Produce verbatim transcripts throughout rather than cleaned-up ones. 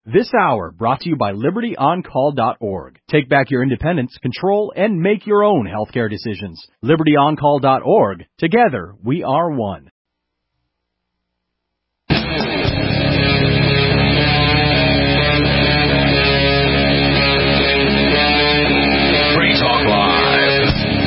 This hour brought to you by Liberty On Call dot org. Take back your independence, control, and make your own healthcare decisions. Liberty On Call dot org. Together, we are one. Free Talk Live.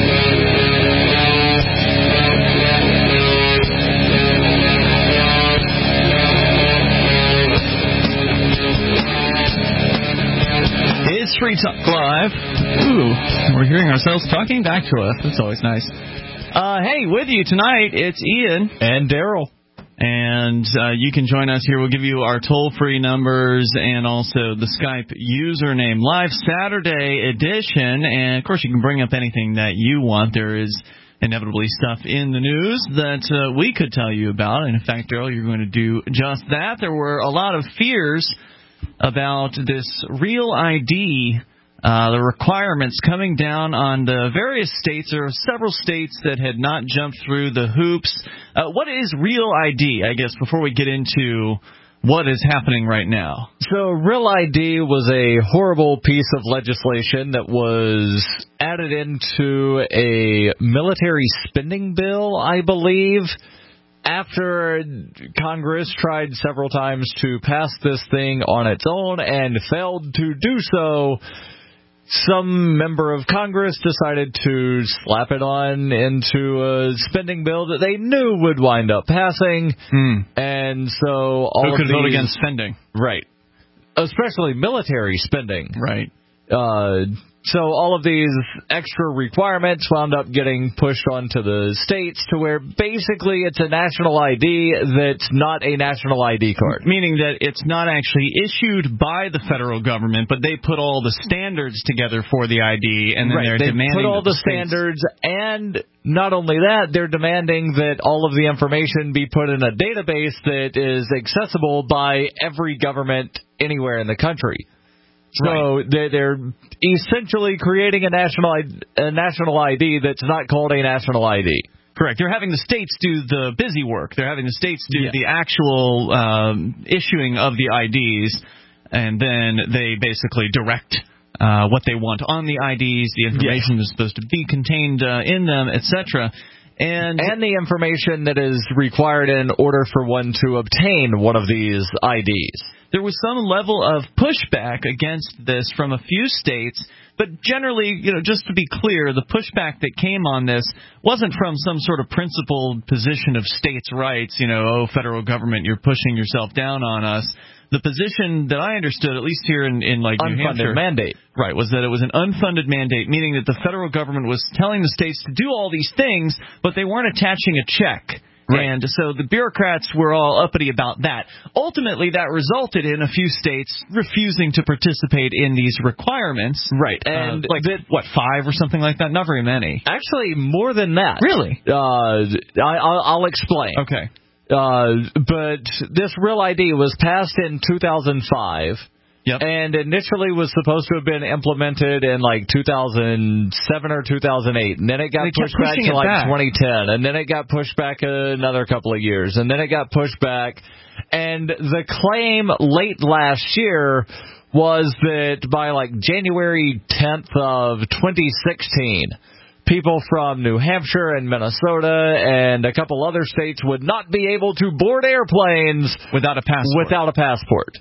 It's Free Talk Live. Ooh, we're hearing ourselves talking back to us. That's always nice. Uh, hey, with you tonight, it's Ian. And Daryl. And uh, you can join us here. We'll give you our toll-free numbers and also the Skype username. Live Saturday edition. And, of course, you can bring up anything that you want. There is inevitably stuff in the news that uh, we could tell you about. And, in fact, Daryl, you're going to do just that. There were a lot of fears about this Real I D, uh, the requirements coming down on the various states. There are several states that had not jumped through the hoops. Uh, what is Real I D, I guess, before we get into what is happening right now? So Real I D was a horrible piece of legislation that was added into a military spending bill, I believe, after Congress tried several times to pass this thing on its own and failed to do so. Some member of Congress decided to slap it on into a spending bill that they knew would wind up passing. Hmm. And so all Who of could these, vote against spending? Right. Especially military spending. Right. Uh, so all of these extra requirements wound up getting pushed onto the states to where basically it's a national I D that's not a national I D card. Meaning that it's not actually issued by the federal government, but they put all the standards together for the I D, and then right. they're they demanding put all that the states... standards, and not only that, they're demanding that all of the information be put in a database that is accessible by every government anywhere in the country. So right. they're essentially creating a national a national I D that's not called a national I D. Correct. They're having the states do the busy work. They're having the states do yeah. the actual um, issuing of the I Ds, and then they basically direct uh, what they want on the I Ds. The information yeah. is supposed to be contained uh, in them, et cetera. And, and the information that is required in order for one to obtain one of these I Ds. There was some level of pushback against this from a few states, but generally, you know, just to be clear, the pushback that came on this wasn't from some sort of principled position of states' rights, you know, oh, federal government, you're pushing yourself down on us. The position that I understood, at least here in, in like New Hampshire, unfunded mandate, right, was that it was an unfunded mandate, meaning that the federal government was telling the states to do all these things, but they weren't attaching a check. Right. And so the bureaucrats were all uppity about that. Ultimately, that resulted in a few states refusing to participate in these requirements. Right. And uh, like, that, what, five or something like that? Not very many. Actually, more than that. Really? Uh, I, I'll, I'll explain. Okay. Uh, but this Real I D was passed in two thousand five. Yep. And initially was supposed to have been implemented in like two thousand seven or two thousand eight, and then it got they pushed back to like back. twenty ten, and then it got pushed back another couple of years, and then it got pushed back. And the claim late last year was that by like January tenth of twenty sixteen, people from New Hampshire and Minnesota and a couple other states would not be able to board airplanes without a passport. Without a passport.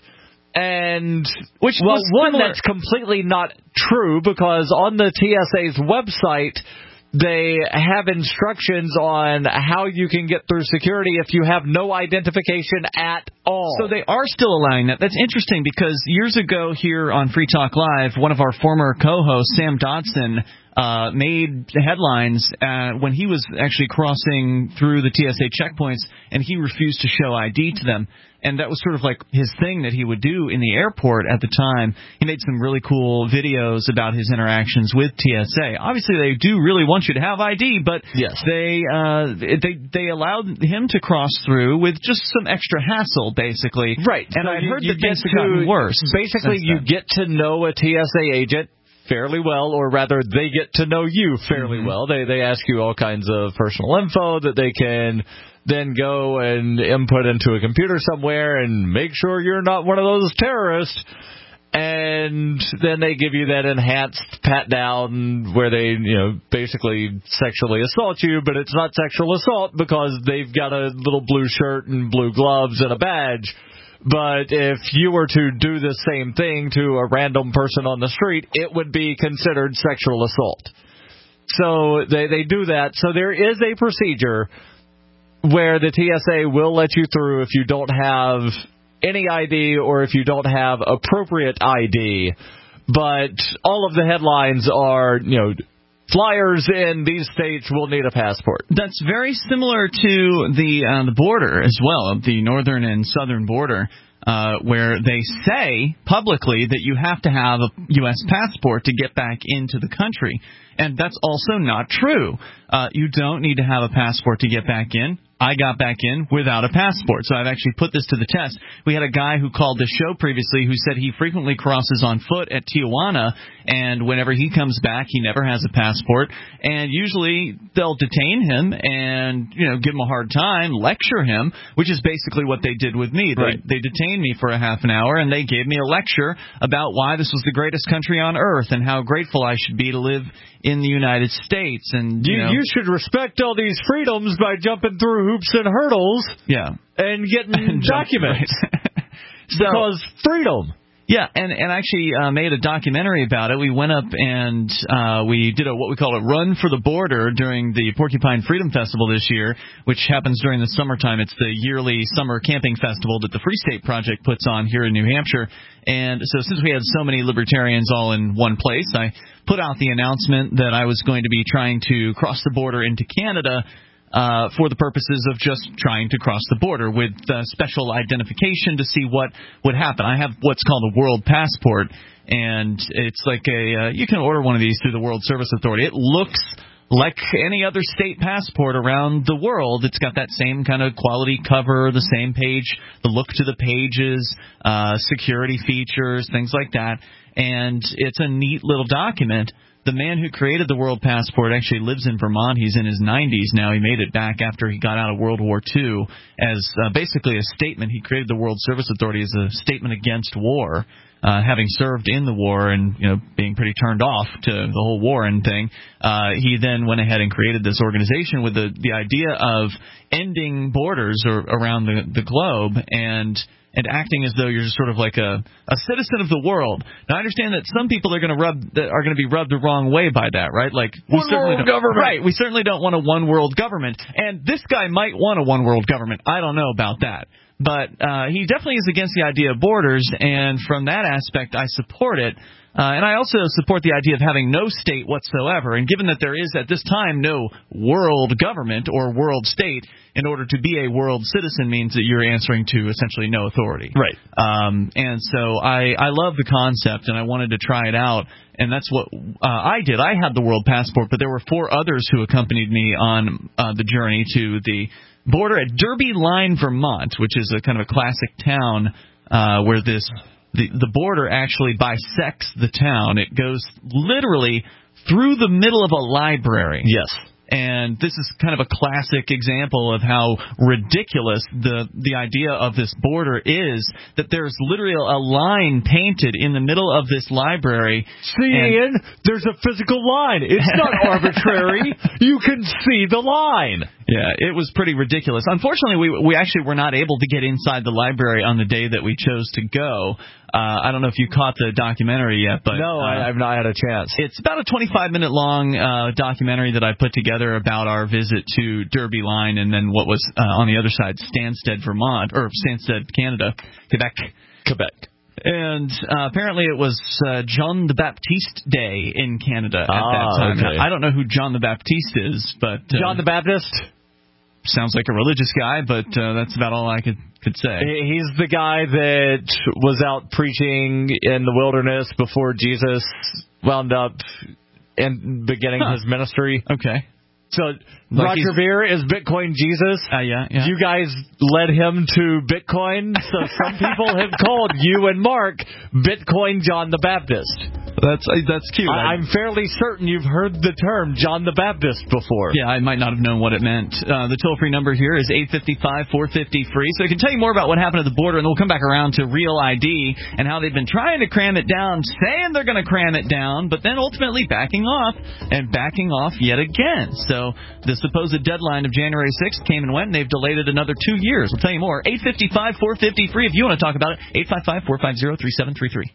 And, which well, was one, similar. that's completely not true, because on the T S A's website, they have instructions on how you can get through security if you have no identification at all. So they are still allowing that. That's interesting, because years ago here on Free Talk Live, one of our former co-hosts, Sam Dodson, uh, made headlines uh, when he was actually crossing through the T S A checkpoints, and he refused to show I D to them. And that was sort of like his thing that he would do in the airport at the time. He made some really cool videos about his interactions with T S A. Obviously, they do really want you to have I D, but yes. they uh, they they allowed him to cross through with just some extra hassle, basically. Right. And so I heard you that things have gotten worse. Basically, you then. get to know a T S A agent fairly well, or rather they get to know you fairly mm-hmm. well. They they ask you all kinds of personal info that they can then go and input into a computer somewhere and make sure you're not one of those terrorists. And then they give you that enhanced pat down where they, you know, basically sexually assault you, but it's not sexual assault because they've got a little blue shirt and blue gloves and a badge. But if you were to do the same thing to a random person on the street, it would be considered sexual assault. So they, they do that. So there is a procedure where the T S A will let you through if you don't have any I D or if you don't have appropriate I D. But all of the headlines are, you know, flyers in these states will need a passport. That's very similar to the uh, the border as well, the northern and southern border, uh, where they say publicly that you have to have a U S passport to get back into the country. And that's also not true. Uh, you don't need to have a passport to get back in. I got back in without a passport, so I've actually put this to the test. We had a guy who called the show previously who said he frequently crosses on foot at Tijuana, and whenever he comes back, he never has a passport. And usually they'll detain him and, you know, give him a hard time, lecture him, which is basically what they did with me. They, right. they detained me for a half an hour, and they gave me a lecture about why this was the greatest country on earth and how grateful I should be to live in the United States. And you, you, know, you should respect all these freedoms by jumping through hoops and hurdles, yeah, and getting and documents. Right. So, because freedom. Yeah, and and actually uh, made a documentary about it. We went up and uh, we did a what we call a run for the border during the Porcupine Freedom Festival this year, which happens during the summertime. It's the yearly summer camping festival that the Free State Project puts on here in New Hampshire. And so since we had so many libertarians all in one place, I put out the announcement that I was going to be trying to cross the border into Canada Uh, for the purposes of just trying to cross the border with uh, special identification to see what would happen. I have what's called a World Passport, and it's like a uh, you can order one of these through the World Service Authority. It looks like any other state passport around the world. It's got that same kind of quality cover, the same page, the look to the pages, uh, security features, things like that. And it's a neat little document. The man who created the World Passport actually lives in Vermont. He's in his nineties now. He made it back after he got out of World War Two as uh, basically a statement. He created the World Service Authority as a statement against war, uh, having served in the war and, you know, being pretty turned off to the whole war and thing. Uh, he then went ahead and created this organization with the, the idea of ending borders or, around the, the globe and and acting as though you're sort of like a, a citizen of the world. Now, I understand that some people are going to rub that are going to be rubbed the wrong way by that, right? Like we one certainly world don't, government. Right, we certainly don't want a one world government. And this guy might want a one world government. I don't know about that. But uh, he definitely is against the idea of borders, and from that aspect, I support it. Uh, and I also support the idea of having no state whatsoever. And given that there is at this time no world government or world state, in order to be a world citizen means that you're answering to essentially no authority. Right. Um, and so I, I love the concept, and I wanted to try it out. And that's what uh, I did. I had the World Passport, but there were four others who accompanied me on uh, the journey to the border at Derby Line, Vermont, which is a kind of a classic town uh, where this the, the border actually bisects the town. It goes literally through the middle of a library. Yes. And this is kind of a classic example of how ridiculous the the idea of this border is, that there's literally a line painted in the middle of this library. See, Ian, there's a physical line. It's not arbitrary. You can see the line. Yeah, it was pretty ridiculous. Unfortunately, we we actually were not able to get inside the library on the day that we chose to go. Uh, I don't know if you caught the documentary yet, but no, uh, I, I've not had a chance. It's about a twenty-five minute long uh, documentary that I put together about our visit to Derby Line and then what was uh, on the other side, Stansted, Vermont, or Stansted, Canada, Quebec. Quebec. And uh, apparently it was uh, John the Baptiste Day in Canada at ah, that time. Okay. I don't know who John the Baptiste is, but uh, John the Baptist. Sounds like a religious guy, but uh, that's about all I could, could say. He's the guy that was out preaching in the wilderness before Jesus wound up in beginning huh. his ministry. Okay. So like Roger Ver is Bitcoin Jesus. Uh, yeah, yeah. You guys led him to Bitcoin, so some people have called you and Mark Bitcoin John the Baptist. That's that's cute. I, I'm fairly certain you've heard the term John the Baptist before. Yeah, I might not have known what it meant. Uh, the toll-free number here is eight five five, four five zero, free. So I can tell you more about what happened at the border, and then we'll come back around to Real I D and how they've been trying to cram it down, saying they're going to cram it down, but then ultimately backing off and backing off yet again. So the supposed deadline of January sixth came and went, and they've delayed it another two years. We'll tell you more. eight five five, four five zero, free if you want to talk about it. eight five five, four five zero, three seven three three.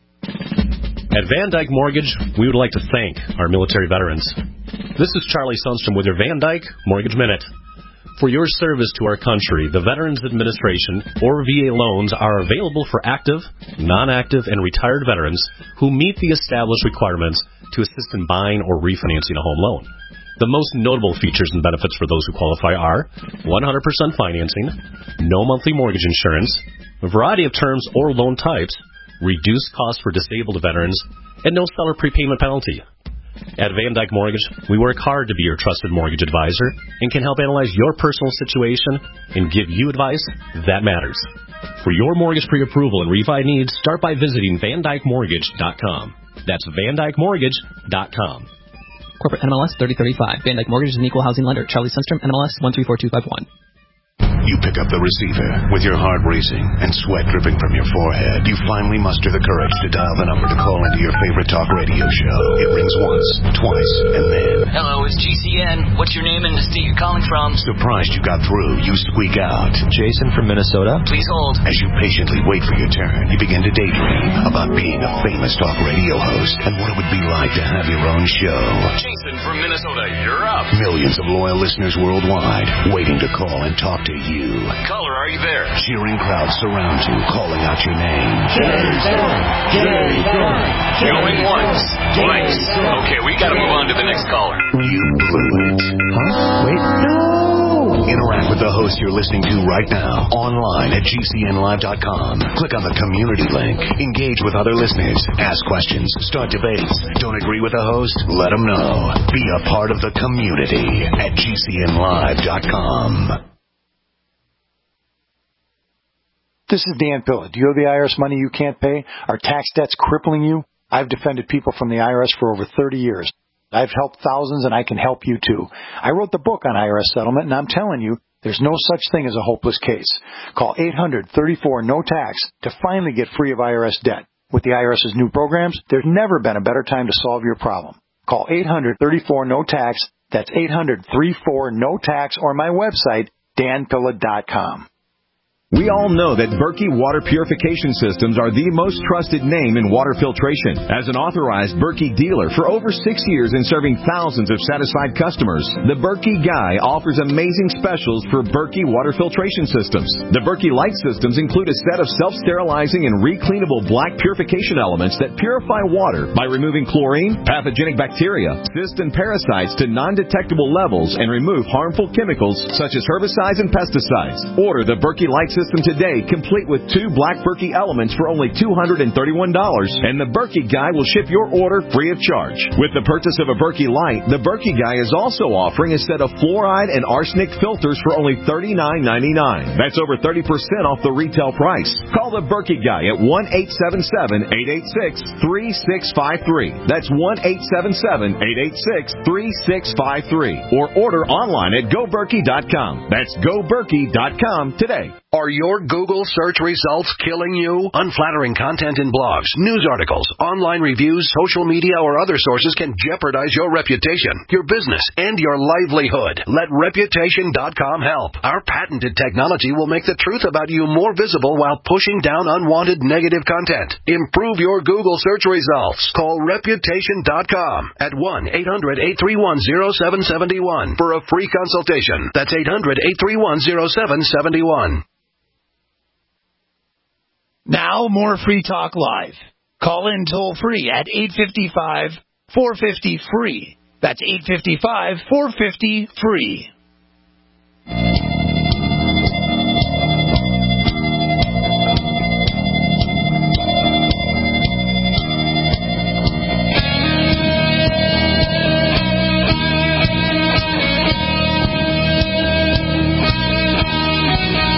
At Van Dyke Mortgage, we would like to thank our military veterans. This is Charlie Sundstrom with your Van Dyke Mortgage Minute. For your service to our country, the Veterans Administration or V A loans are available for active, non-active, and retired veterans who meet the established requirements to assist in buying or refinancing a home loan. The most notable features and benefits for those who qualify are one hundred percent financing, no monthly mortgage insurance, a variety of terms or loan types, reduced costs for disabled veterans, and no seller prepayment penalty. At Van Dyke Mortgage, we work hard to be your trusted mortgage advisor and can help analyze your personal situation and give you advice that matters. For your mortgage pre-approval and refi needs, start by visiting van dyke mortgage dot com. That's van dyke mortgage dot com. Corporate N M L S thirty thirty-five. Van Dyke Mortgage is an equal housing lender. Charlie Sundstrom, N M L S one three four two five one. You pick up the receiver with your heart racing and sweat dripping from your forehead. You finally muster the courage to dial the number to call into your favorite talk radio show. It rings once, twice, and then... Hello, it's G C N. What's your name and the state you're calling from? Surprised you got through, you squeak out. Jason from Minnesota. Please hold. As you patiently wait for your turn, you begin to daydream about being a famous talk radio host and what it would be like to have your own show. Jason from Minnesota, you're up. Millions of loyal listeners worldwide waiting to call and talk to you. Caller, are you there? Cheering crowds surround you, calling out your name. Jason! Jason! Going once, twice. Okay, we gotta move on to the next caller. You blew it. Huh? Wait. No! Interact with the host you're listening to right now, online at G C N live dot com. Click on the community link. Engage with other listeners. Ask questions. Start debates. Don't agree with the host? Let them know. Be a part of the community at G C N live dot com. This is Dan Pilla. Do you owe the I R S money you can't pay? Are tax debts crippling you? I've defended people from the I R S for over thirty years. I've helped thousands, and I can help you too. I wrote the book on I R S settlement, and I'm telling you, there's no such thing as a hopeless case. Call eight hundred, thirty-four, no tax to finally get free of I R S debt. With the IRS's new programs, there's never been a better time to solve your problem. Call eight hundred, thirty-four, no tax. That's eight hundred, thirty-four, no tax, or my website, dan pilla dot com. We all know that Berkey Water Purification Systems are the most trusted name in water filtration. As an authorized Berkey dealer for over six years and serving thousands of satisfied customers, the Berkey Guy offers amazing specials for Berkey Water Filtration Systems. The Berkey Light Systems include a set of self-sterilizing and recleanable black purification elements that purify water by removing chlorine, pathogenic bacteria, cysts, and parasites to non-detectable levels and remove harmful chemicals such as herbicides and pesticides. Order the Berkey Light System today, complete with two black Berkey elements for only two hundred thirty-one dollars, and the Berkey Guy will ship your order free of charge. With the purchase of a Berkey Light, the Berkey Guy is also offering a set of fluoride and arsenic filters for only thirty-nine ninety-nine. That's over thirty percent off the retail price. Call the Berkey Guy at one eight seven seven, eight eight six, three six five three. That's one eight seven seven, eight eight six, three six five three. Or order online at go berkey dot com. That's go berkey dot com today. Are your Google search results killing you? Unflattering content in blogs, news articles, online reviews, social media, or other sources can jeopardize your reputation, your business, and your livelihood. Let reputation dot com help. Our patented technology will make the truth about you more visible while pushing down unwanted negative content. Improve your Google search results. Call reputation dot com at one eight hundred, eight three one, zero seven seven one for a free consultation. That's eight hundred, eight three one, zero seven seven one. Now, more Free Talk Live. Call in toll-free at eight five five, four five zero, free. That's eight five five, four five zero, free.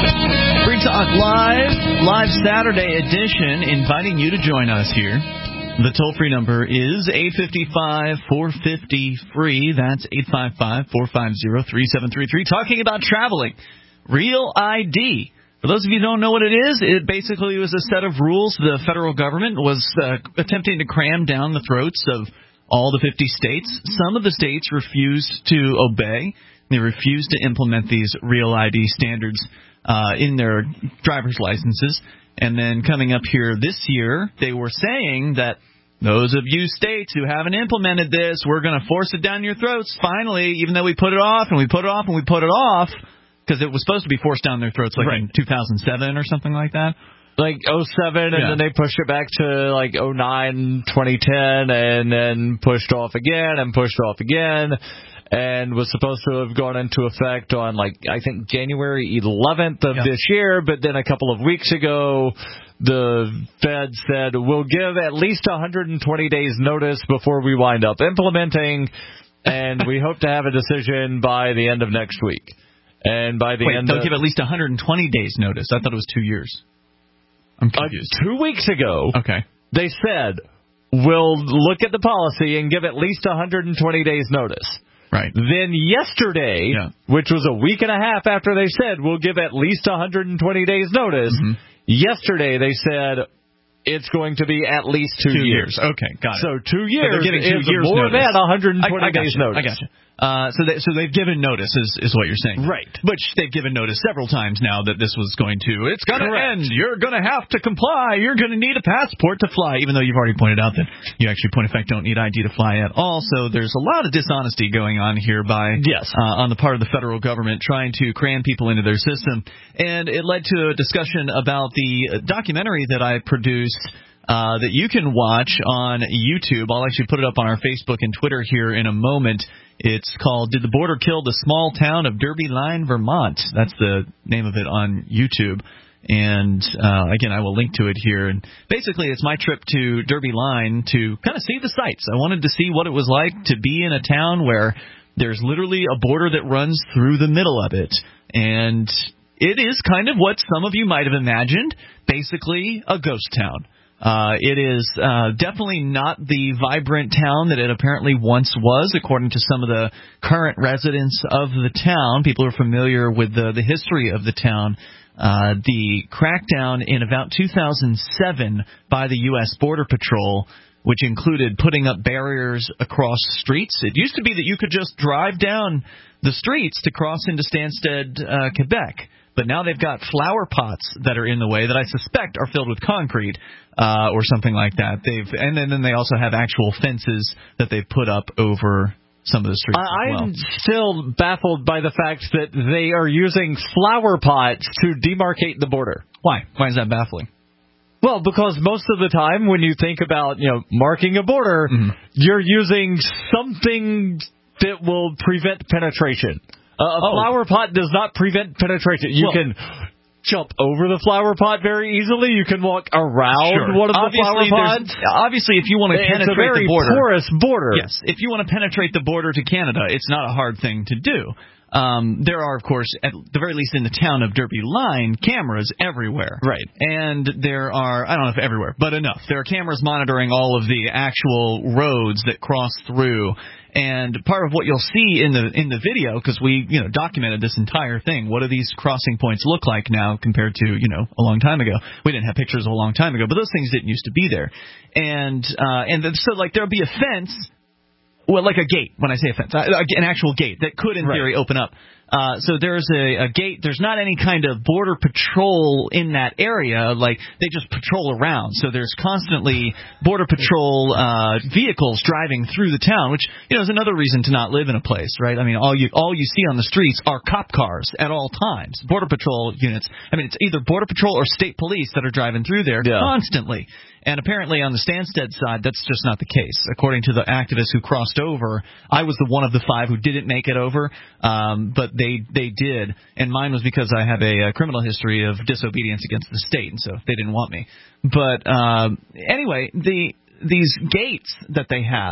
Free Talk Live, live Saturday edition, inviting you to join us here. The toll-free number is eight five five, four five zero, F R E E. That's eight five five, four five zero, three seven three three. Talking about traveling. Real I D. For those of you who don't know what it is, it basically was a set of rules the federal government was uh, attempting to cram down the throats of all the fifty states. Some of the states refused to obey. They refused to implement these Real I D standards uh, in their driver's licenses. And then coming up here this year, they were saying that those of you states who haven't implemented this, we're going to force it down your throats finally, even though we put it off and we put it off and we put it off, because it was supposed to be forced down their throats like right. in two thousand seven or something like that. Like oh seven, and yeah. then they pushed it back to like oh nine, twenty ten, and then pushed off again and pushed off again, and was supposed to have gone into effect on, like, I think January eleventh of yeah. this year, but then a couple of weeks ago, the Fed said, we'll give at least one hundred twenty days notice before we wind up implementing, and we hope to have a decision by the end of next week. And by the Wait, end they'll of... give at least one hundred twenty days notice. I thought it was two years. I'm confused. Uh, two weeks ago, okay. they said, we'll look at the policy and give at least one hundred twenty days notice. Right. Then yesterday, yeah. which was a week and a half after they said, we'll give at least one hundred twenty days notice, mm-hmm. yesterday they said it's going to be at least two, two years. years. Okay, got it. So two years so they're two is years more notice. than one hundred twenty I, I days you. notice. I got you. Uh, so, they, so they've given notice, is, is what you're saying. Right. Which they've given notice several times now that this was going to, it's going to end. You're going to have to comply. You're going to need a passport to fly, even though you've already pointed out that you actually, point of fact, don't need I D to fly at all. So there's a lot of dishonesty going on here by, yes. uh, on the part of the federal government trying to cram people into their system. And it led to a discussion about the documentary that I produced Uh, that you can watch on YouTube. I'll actually put it up on our Facebook and Twitter here in a moment. It's called Did the Border Kill the Small Town of Derby Line, Vermont? That's the name of it on YouTube. And, uh, again, I will link to it here. And basically, it's my trip to Derby Line to kind of see the sights. I wanted to see what it was like to be in a town where there's literally a border that runs through the middle of it. And it is kind of what some of you might have imagined, basically a ghost town. Uh, it is uh, definitely not the vibrant town that it apparently once was, according to some of the current residents of the town. People who are familiar with the, the history of the town. Uh, the crackdown in about two thousand seven by the U S Border Patrol, which included putting up barriers across streets. It used to be that you could just drive down the streets to cross into Stansted, uh, Quebec. But now they've got flower pots that are in the way that I suspect are filled with concrete uh, or something like that. They've and then, then they also have actual fences that they've put up over some of the streets. I, as well. I'm still baffled by the fact that they are using flower pots to demarcate the border. Why? Why is that baffling? Well, because most of the time when you think about, you know, marking a border, mm-hmm. you're using something that will prevent penetration. Uh, a oh. flower pot does not prevent penetration. You well, can jump over the flower pot very easily. You can walk around sure. one of the obviously, flower pots. Obviously, if you want to it's penetrate a very the border, porous border. Yes, if you want to penetrate the border to Canada, it's not a hard thing to do. Um, there are, of course, at the very least in the town of Derby Line, cameras everywhere. Right. And there are, I don't know if everywhere, but enough. There are cameras monitoring all of the actual roads that cross through. And part of what you'll see in the in the video, because we you know documented this entire thing, what do these crossing points look like now compared to you know a long time ago? We didn't have pictures a long time ago, but those things didn't used to be there. And uh, and so like there'll be a fence. Well, like a gate, when I say a fence, an actual gate that could, in right. theory, open up. Uh, so there's a, a gate. There's not any kind of border patrol in that area. Like, they just patrol around. So there's constantly border patrol uh, vehicles driving through the town, which, you know, is another reason to not live in a place, right? I mean, all you all you see on the streets are cop cars at all times. Border patrol units. I mean, it's either border patrol or state police that are driving through there yeah. constantly. And apparently on the Stansted side, that's just not the case. According to the activists who crossed over, I was the one of the five who didn't make it over, um, but they they did. And mine was because I have a, a criminal history of disobedience against the state, and so they didn't want me. But um, anyway, the these gates that they have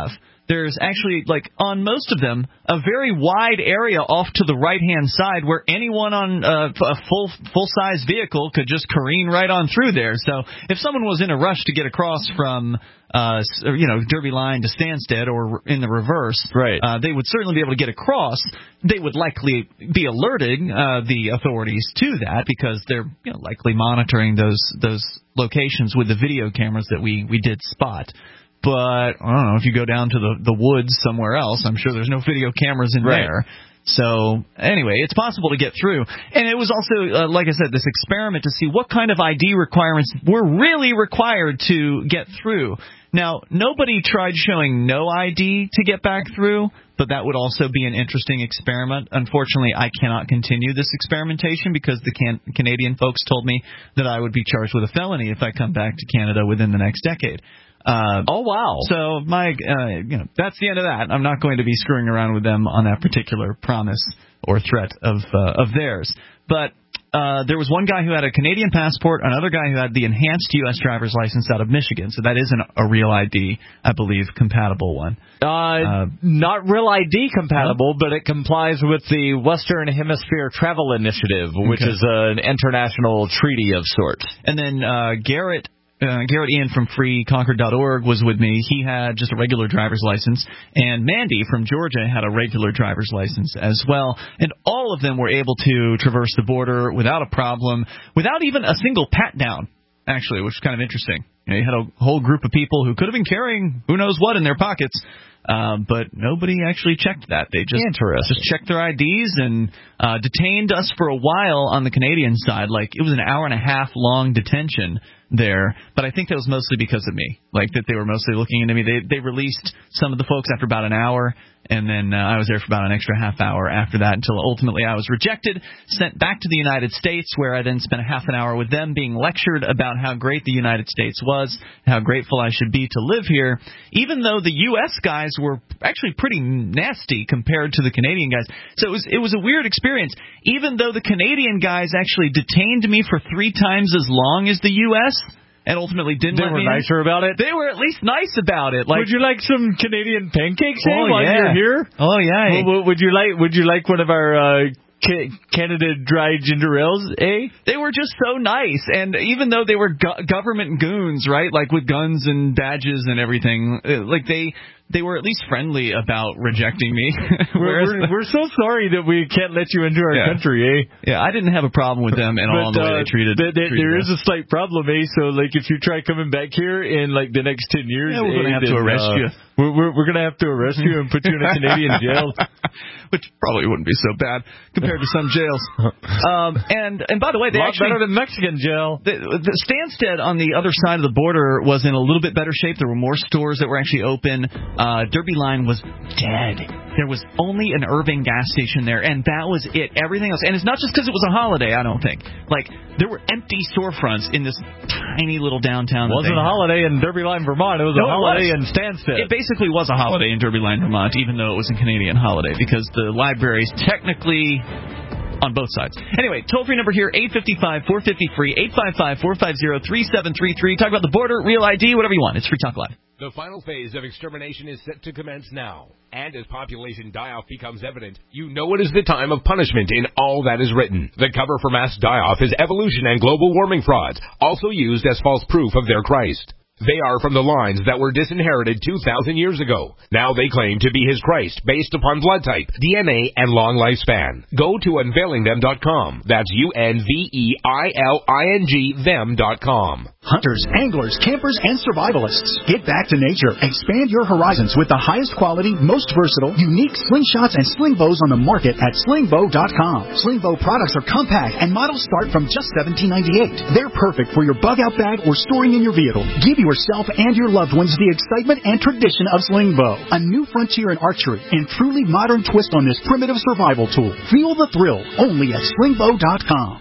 there's actually, like, on most of them, a very wide area off to the right-hand side where anyone on uh, a full, full-size vehicle could just careen right on through there. So if someone was in a rush to get across from, uh, you know, Derby Line to Stansted or in the reverse, right. uh, they would certainly be able to get across. They would likely be alerting uh, the authorities to that because they're, you know, likely monitoring those those locations with the video cameras that we, we did spot. But, I don't know, if you go down to the, the woods somewhere else, I'm sure there's no video cameras in right. there. So, anyway, it's possible to get through. And it was also, uh, like I said, this experiment to see what kind of I D requirements were really required to get through. Now, nobody tried showing no I D to get back through, but that would also be an interesting experiment. Unfortunately, I cannot continue this experimentation because the can- Canadian folks told me that I would be charged with a felony if I come back to Canada within the next decade. Uh, oh, wow. So, my, uh, you know, that's the end of that. I'm not going to be screwing around with them on that particular promise or threat of uh, of theirs. But uh, there was one guy who had a Canadian passport, another guy who had the enhanced U S driver's license out of Michigan. So that is an, a real I D, I believe, compatible one. Uh, uh, not real I D compatible, huh? But it complies with the Western Hemisphere Travel Initiative, which okay. is an international treaty of sorts. And then uh, Garrett Uh, Garrett Ian from free concord dot org was with me. He had just a regular driver's license. And Mandy from Georgia had a regular driver's license as well. And all of them were able to traverse the border without a problem, without even a single pat-down, actually, which is kind of interesting. You know, you had a whole group of people who could have been carrying who knows what in their pockets, uh, but nobody actually checked that. They just, just checked their I Ds and uh, detained us for a while on the Canadian side. Like, it was an hour and a half long detention there, but I think that was mostly because of me, like that they were mostly looking into me. They they released some of the folks after about an hour, and then uh, I was there for about an extra half hour after that until ultimately I was rejected, sent back to the United States, where I then spent a half an hour with them being lectured about how great the United States was, how grateful I should be to live here, even though the U S guys were actually pretty nasty compared to the Canadian guys. So it was it was a weird experience. Even though the Canadian guys actually detained me for three times as long as the U S, and ultimately didn't they let were me nicer in. about it? They were at least nice about it. Like, would you like some Canadian pancakes eh, oh, while yeah. you're here? Oh, yeah. Well, would you like Would you like one of our uh, ca- Canada Dry Ginger Ales, eh? They were just so nice. And even though they were go- government goons, right, like with guns and badges and everything, like they... They were at least friendly about rejecting me. we're, we're, we're so sorry that we can't let you into our yeah. country, eh? Yeah, I didn't have a problem with them at all in the way uh, they treated me. Th- th- there is a slight problem, eh? So, like, if you try coming back here in, like, the next ten years... Yeah, we're eh, going to have then, to arrest uh, you. We're, we're, we're going to have to arrest you and put you in a Canadian jail. Which probably wouldn't be so bad compared to some jails. Um, and and by the way, they a lot actually... better than Mexican jail. The, the Stansted on the other side of the border was in a little bit better shape. There were more stores that were actually open. Uh, Derby Line was dead. There was only an Irving gas station there, and that was it. Everything else, and it's not just because it was a holiday, I don't think. Like, there were empty storefronts in this tiny little downtown. It wasn't a holiday in Derby Line, Vermont. It was no, a holiday was. in Stansted. It basically was a holiday in Derby Line, Vermont, even though it was a Canadian holiday, because the library's technically on both sides. Anyway, toll-free number here, eight five five, four five zero, free, eight five five, four five zero, three seven three three. Talk about the border, real I D, whatever you want. It's Free Talk Live. The final phase of extermination is set to commence now. And as population die-off becomes evident, you know it is the time of punishment in all that is written. The cover for mass die-off is evolution and global warming frauds, also used as false proof of their Christ. They are from the lines that were disinherited two thousand years ago. Now they claim to be his Christ based upon blood type, D N A, and long lifespan. Go to unveiling them dot com. That's U N V E I L I N G them dot com. Hunters, anglers, campers, and survivalists. Get back to nature. Expand your horizons with the highest quality, most versatile, unique slingshots and sling bows on the market at sling bow dot com. Sling bow products are compact and models start from just seventeen ninety-eight. They're perfect for your bug out bag or storing in your vehicle. Give yourself and your loved ones the excitement and tradition of sling bow. A new frontier in archery and truly modern twist on this primitive survival tool. Feel the thrill only at sling bow dot com.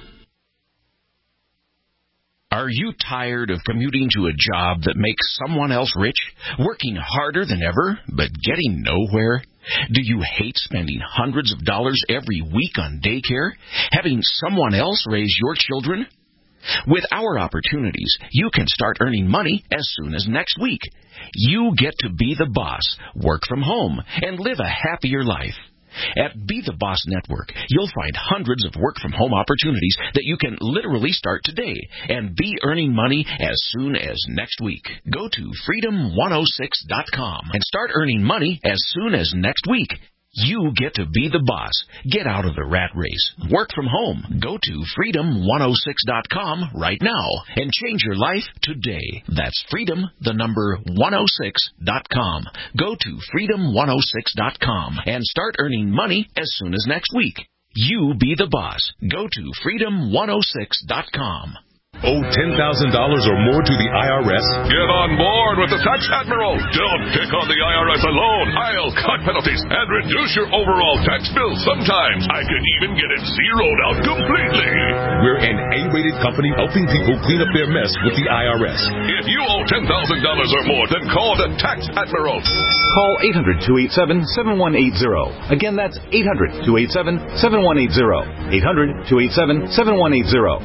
Are you tired of commuting to a job that makes someone else rich, working harder than ever, but getting nowhere? Do you hate spending hundreds of dollars every week on daycare, having someone else raise your children? With our opportunities, you can start earning money as soon as next week. You get to be the boss, work from home, and live a happier life. At Be the Boss Network, you'll find hundreds of work-from-home opportunities that you can literally start today and be earning money as soon as next week. Go to freedom one oh six dot com and start earning money as soon as next week. You get to be the boss. Get out of the rat race. Work from home. Go to freedom one oh six dot com right now and change your life today. That's freedom, the number one oh six dot com. Go to freedom one oh six dot com and start earning money as soon as next week. You be the boss. Go to freedom one oh six dot com. Owe ten thousand dollars or more to the I R S? Get on board with the Tax Admiral. Don't pick on the I R S alone. I'll cut penalties and reduce your overall tax bill. Sometimes I can even get it zeroed out completely. We're an A-rated company helping people clean up their mess with the I R S. If you owe ten thousand dollars or more, then call the Tax Admiral. Call eight hundred, two eight seven, seven one eight zero. Again, that's eight hundred, two eight seven, seven one eight zero. eight hundred, two eight seven, seven one eight zero.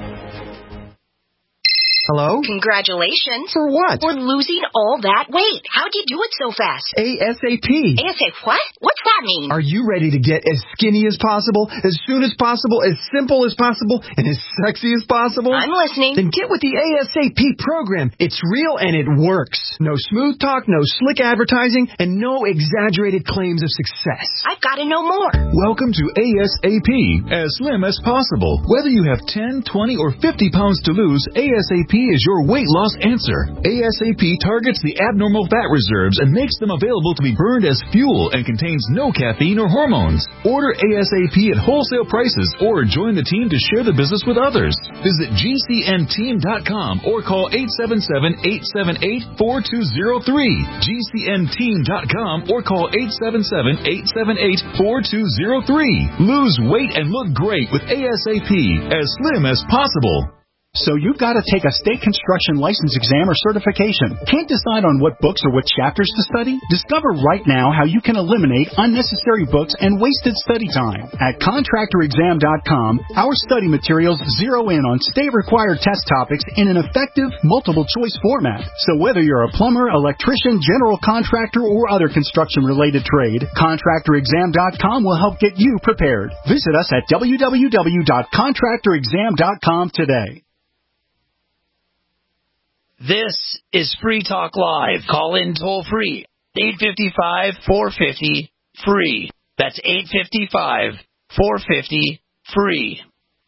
Hello? Congratulations. For what? For losing all that weight. How'd you do it so fast? ASAP. ASAP what? What's that mean? Are you ready to get as skinny as possible, as soon as possible, as simple as possible, and as sexy as possible? I'm listening. Then get with the ASAP program. It's real and it works. No smooth talk, no slick advertising, and no exaggerated claims of success. I've got to know more. Welcome to ASAP, as slim as possible. Whether you have ten, twenty, or fifty pounds to lose, ASAP is your weight loss answer. ASAP targets the abnormal fat reserves and makes them available to be burned as fuel and contains no caffeine or hormones. Order ASAP at wholesale prices or join the team to share the business with others. Visit G C N team dot com or call eight seven seven, eight seven eight, four two zero three. G C N team dot com or call eight seven seven, eight seven eight, four two zero three. Lose weight and look great with ASAP, as slim as possible. So you've got to take a state construction license exam or certification. Can't decide on what books or what chapters to study? Discover right now how you can eliminate unnecessary books and wasted study time. At contractor exam dot com, our study materials zero in on state-required test topics in an effective, multiple-choice format. So whether you're a plumber, electrician, general contractor, or other construction-related trade, contractor exam dot com will help get you prepared. Visit us at w w w dot contractor exam dot com today. This is Free Talk Live. Call in toll free. eight five five, four five zero, free. That's eight five five, four five zero, free.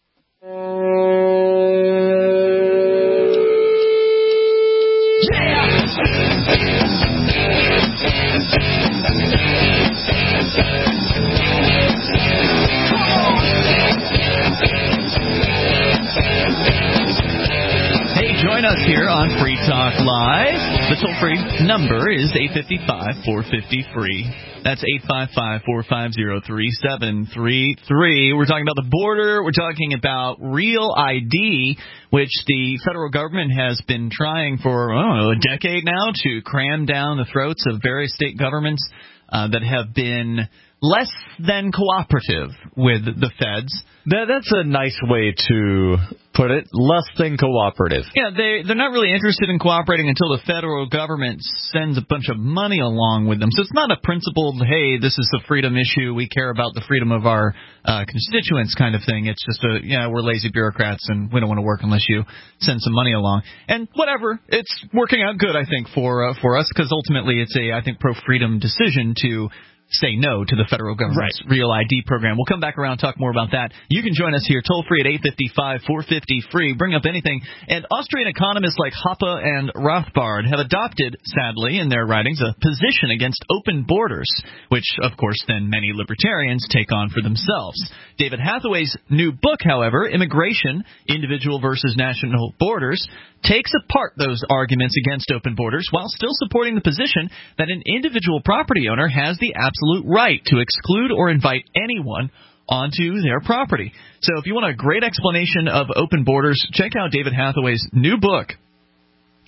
Join us here on Free Talk Live. The toll-free number is eight five five, four five zero, free. That's eight five five, four five zero, three seven three three. We're talking about the border. We're talking about Real I D, which the federal government has been trying for, I don't know, a decade now to cram down the throats of various state governments uh, that have been less than cooperative with the feds. That, that's a nice way to put it. Less than cooperative. Yeah, they, they're not really interested in cooperating until the federal government sends a bunch of money along with them. So it's not a principled, hey, this is a freedom issue, we care about the freedom of our uh, constituents kind of thing. It's just a, yeah, we're lazy bureaucrats and we don't want to work unless you send some money along. And whatever, it's working out good, I think, for uh, for us, because ultimately it's a, I think, pro-freedom decision to say no to the federal government's right. Real I D program. We'll come back around and talk more about that. You can join us here toll-free at eight five five, four five zero, free. Bring up anything. And Austrian economists like Hoppe and Rothbard have adopted, sadly, in their writings, a position against open borders, which, of course, then many libertarians take on for themselves. David Hathaway's new book, however, Immigration, Individual versus National Borders, takes apart those arguments against open borders while still supporting the position that an individual property owner has the absolute right to exclude or invite anyone onto their property. So if you want a great explanation of open borders, check out David Hathaway's new book,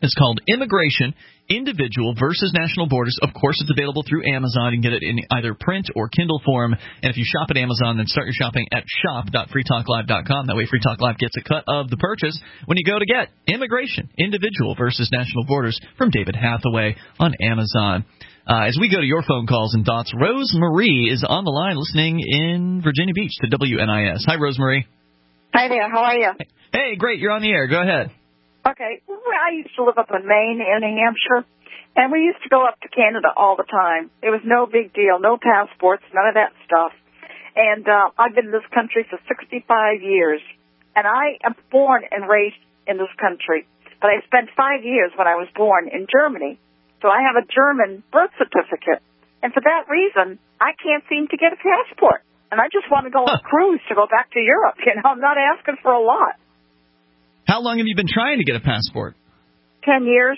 It's called Immigration, Individual versus National Borders. Of course, it's available through Amazon. You can get it in either print or Kindle form. And if you shop at Amazon, then start your shopping at shop dot free talk live dot com. That way, Free Talk Live gets a cut of the purchase when you go to get Immigration, Individual versus National Borders from David Hathaway on Amazon. Uh, as we go to your phone calls and thoughts, Rose Marie is on the line listening in Virginia Beach to W N I S. Hi, Rose Marie. Hi there. How are you? Hey, great. You're on the air. Go ahead. Okay. Well, I used to live up in Maine and New Hampshire, and we used to go up to Canada all the time. It was no big deal, no passports, none of that stuff. And uh, I've been in this country for sixty-five years, and I am born and raised in this country. But I spent five years when I was born in Germany, so I have a German birth certificate. And for that reason, I can't seem to get a passport. And I just want to go on a cruise to go back to Europe. You know, I'm not asking for a lot. How long have you been trying to get a passport? Ten years.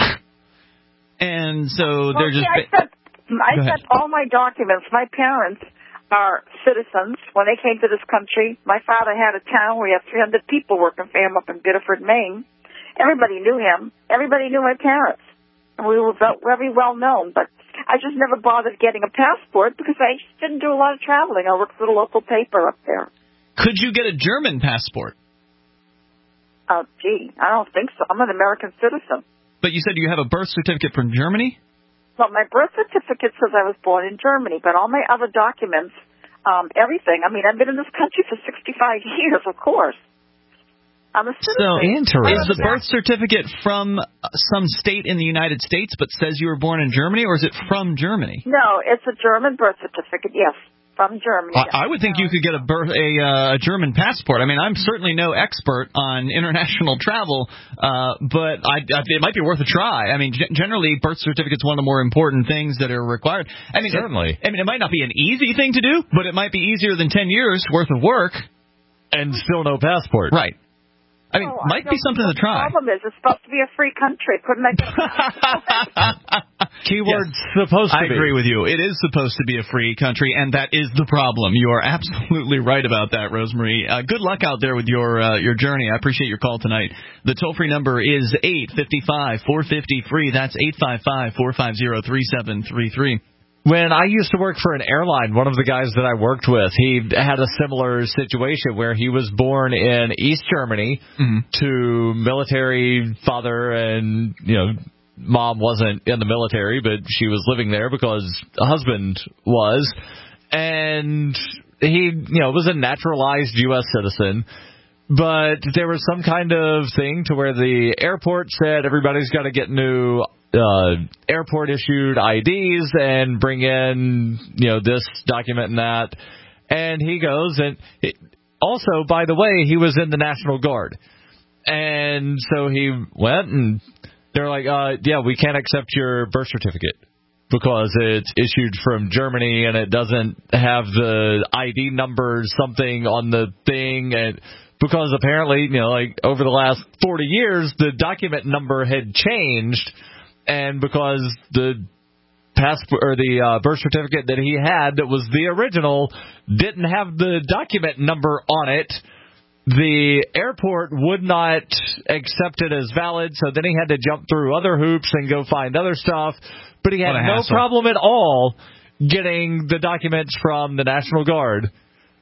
And so well, they're just... See, I sent, I sent all my documents. My parents are citizens. When they came to this country, my father had a town where he had three hundred people working for him up in Biddeford, Maine. Everybody knew him. Everybody knew my parents. And we were very well known, but I just never bothered getting a passport because I just didn't do a lot of traveling. I worked for the local paper up there. Could you get a German passport? Oh, gee, I don't think so. I'm an American citizen. But you said you have a birth certificate from Germany? Well, my birth certificate says I was born in Germany, but all my other documents, um, everything, I mean, I've been in this country for sixty-five years, of course. I'm a citizen. So, interesting. Is the birth certificate from some state in the United States but says you were born in Germany, or is it from Germany? No, it's a German birth certificate, yes, from Germany. I, I would think you could get a, birth, a, uh, a German passport. I mean, I'm certainly no expert on international travel, uh, but I, I, it might be worth a try. I mean, g- generally, birth certificate's one of the more important things that are required. I mean, certainly. It, I mean, it might not be an easy thing to do, but it might be easier than ten years worth of work. And still no passport. Right. I mean, oh, might I be something to try. The problem is, it's supposed to be a free country. Couldn't I get Keyword yes, supposed to I be. I agree with you. It is supposed to be a free country, and that is the problem. You are absolutely right about that, Rosemary. Uh, good luck out there with your uh, your journey. I appreciate your call tonight. The toll-free number is eight five five, four five zero, free. That's eight five five, four five zero, three seven three three. When I used to work for an airline, one of the guys that I worked with, he had a similar situation where he was born in East Germany mm-hmm. to military father, and, you know, mom wasn't in the military, but she was living there because the husband was. And he, you know, was a naturalized U S citizen. But there was some kind of thing to where the airport said everybody's got to get new uh, airport-issued I Ds and bring in, you know, this document and that. And he goes, and it, also, by the way, he was in the National Guard. And so he went, and they're like, uh, yeah, we can't accept your birth certificate because it's issued from Germany and it doesn't have the I D number something on the thing. And because apparently, you know, like over the last forty years, the document number had changed, and because the passport or the uh, birth certificate that he had that was the original didn't have the document number on it, the airport would not accept it as valid. So then he had to jump through other hoops and go find other stuff. But he had no hassle. problem at all getting the documents from the National Guard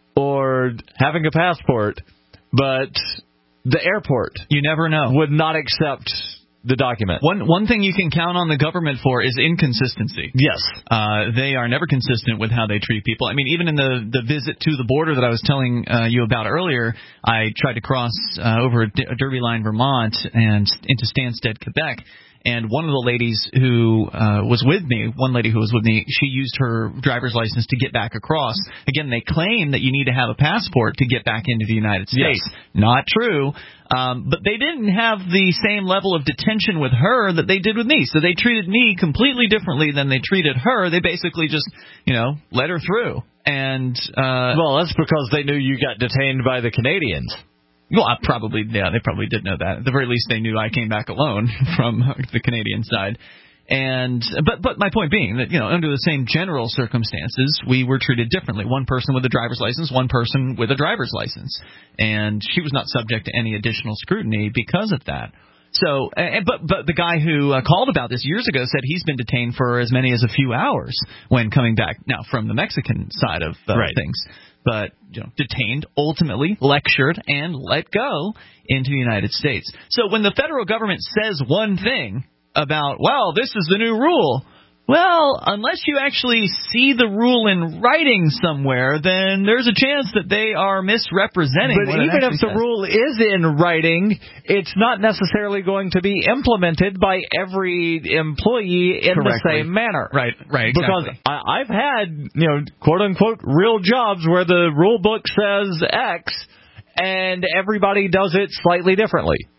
or having a passport. But the airport, you never know, would not accept the document. One one thing you can count on the government for is inconsistency. Yes. Uh, they are never consistent with how they treat people. I mean, even in the, the visit to the border that I was telling uh, you about earlier, I tried to cross uh, over D- Derby Line, Vermont, and into Stansted, Quebec. And one of the ladies who uh, was with me, one lady who was with me, she used her driver's license to get back across. Again, they claim that you need to have a passport to get back into the United States. Yes. Not true. Um, but they didn't have the same level of detention with her that they did with me. So they treated me completely differently than they treated her. They basically just, you know, let her through. And uh, well, that's because they knew you got detained by the Canadians. Well, I probably, yeah, they probably did know that. At the very least, they knew I came back alone from the Canadian side. And but but my point being that, you know, under the same general circumstances, we were treated differently. One person with a driver's license, one person with a driver's license. And she was not subject to any additional scrutiny because of that. So, and, but but the guy who uh, called about this years ago said he's been detained for as many as a few hours when coming back now from the Mexican side of uh, right. things. But you know, detained, ultimately lectured, and let go into the United States. So when the federal government says one thing about, well, this is the new rule, well, unless you actually see the rule in writing somewhere, then there's a chance that they are misrepresenting. But what it even if the says. rule is in writing, it's not necessarily going to be implemented by every employee in Correctly. the same manner. Right, right, exactly. Because I, I've had, you know, quote unquote, real jobs where the rule book says X, and everybody does it slightly differently.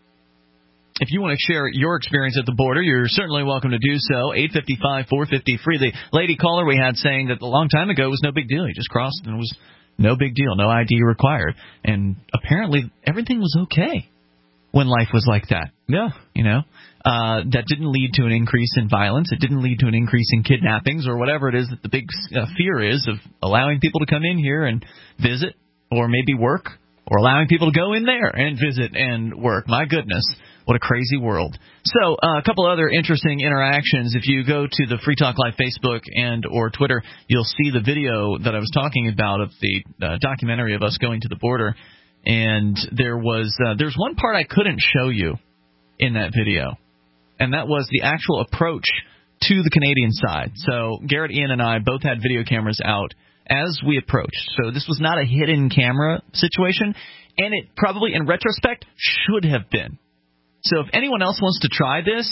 If you want to share your experience at the border, you're certainly welcome to do so. eight five five, four five zero, free. The lady caller we had saying that a long time ago it was no big deal. You just crossed and it was no big deal, no I D required. And apparently everything was okay when life was like that. Yeah. You know, uh, that didn't lead to an increase in violence. It didn't lead to an increase in kidnappings or whatever it is that the big uh, fear is of allowing people to come in here and visit or maybe work, or allowing people to go in there and visit and work. My goodness. What a crazy world. So uh, a couple other interesting interactions. If you go to the Free Talk Live Facebook and or Twitter, you'll see the video that I was talking about of the uh, documentary of us going to the border. And there was uh, there's one part I couldn't show you in that video, and that was the actual approach to the Canadian side. So Garrett, Ian, and I both had video cameras out as we approached. So this was not a hidden camera situation, and it probably, in retrospect, should have been. So if anyone else wants to try this,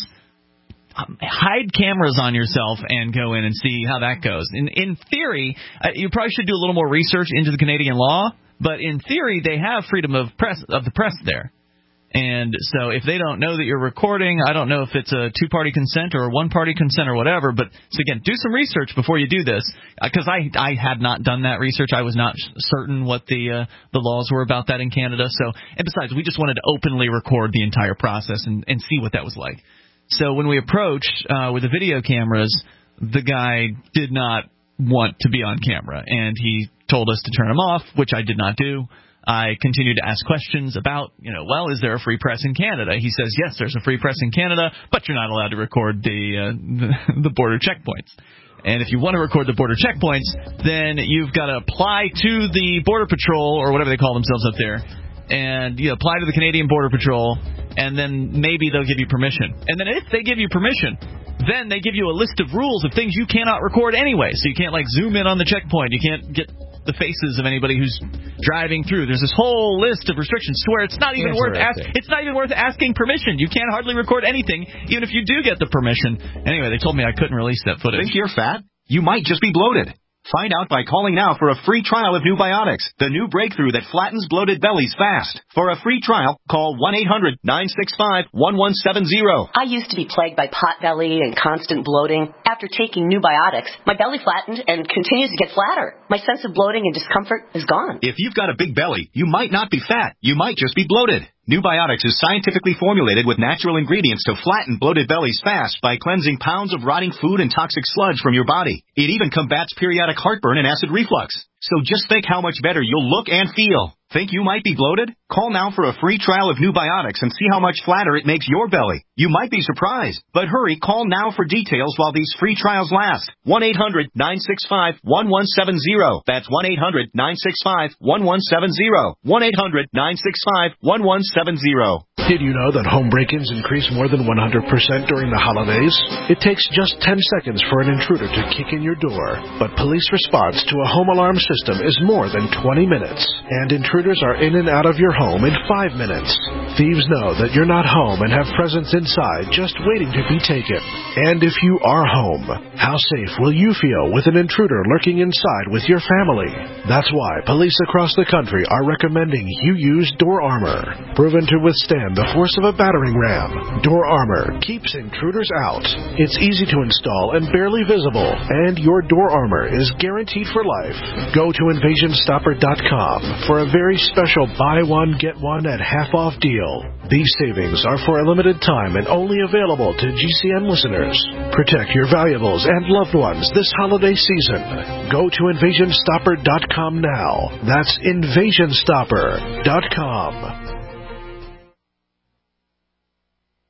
um, hide cameras on yourself and go in and see how that goes. In in theory, uh, you probably should do a little more research into the Canadian law, but in theory, they have freedom of press of the press there. And so if they don't know that you're recording, I don't know if it's a two-party consent or a one-party consent or whatever. But so again, do some research before you do this, because I I had not done that research. I was not certain what the uh, the laws were about that in Canada. So and besides, we just wanted to openly record the entire process and, and see what that was like. So when we approached uh, with the video cameras, the guy did not want to be on camera, and he told us to turn them off, which I did not do. I continued to ask questions about, you know, well, is there a free press in Canada? He says, yes, there's a free press in Canada, but you're not allowed to record the uh, the border checkpoints. And if you want to record the border checkpoints, then you've got to apply to the Border Patrol, or whatever they call themselves up there, and you apply to the Canadian Border Patrol, and then maybe they'll give you permission. And then if they give you permission, then they give you a list of rules of things you cannot record anyway. So you can't, like, zoom in on the checkpoint. You can't get the faces of anybody who's driving through. There's this whole list of restrictions to where it's not even worth ask, it's not even worth asking permission. You can't hardly record anything, even if you do get the permission. Anyway, they told me I couldn't release that footage. Think you're fat? You might just be bloated. Find out by calling now for a free trial of New Biotics, the new breakthrough that flattens bloated bellies fast. For a free trial, call one eight hundred nine six five one one seven zero. I used to be plagued by pot belly and constant bloating. After taking New Biotics, my belly flattened and continues to get flatter. My sense of bloating and discomfort is gone. If you've got a big belly, you might not be fat. You might just be bloated. New Biotics is scientifically formulated with natural ingredients to flatten bloated bellies fast by cleansing pounds of rotting food and toxic sludge from your body. It even combats periodic heartburn and acid reflux. So just think how much better you'll look and feel. Think you might be bloated? Call now for a free trial of New Biotics and see how much flatter it makes your belly. You might be surprised. But hurry, call now for details while these free trials last. one eight hundred nine six five one one seven zero. That's one eight hundred nine six five one one seven zero. one eight hundred nine six five one one seven zero. Did you know that home break-ins increase more than one hundred percent during the holidays? It takes just ten seconds for an intruder to kick in your door. But police response to a home alarm system is more than twenty minutes. And intruders are in and out of your home in five minutes. Thieves know that you're not home and have presents inside just waiting to be taken. And if you are home, how safe will you feel with an intruder lurking inside with your family? That's why police across the country are recommending you use Door Armor. Proven to withstand the force of a battering ram, Door Armor keeps intruders out. It's easy to install and barely visible, and your Door Armor is guaranteed for life. Go to invasion stopper dot com for a very special buy one, get one at half off deal. These savings are for a limited time and only available to G C N listeners. Protect your valuables and loved ones this holiday season. Go to invasion stopper dot com now. That's invasion stopper dot com.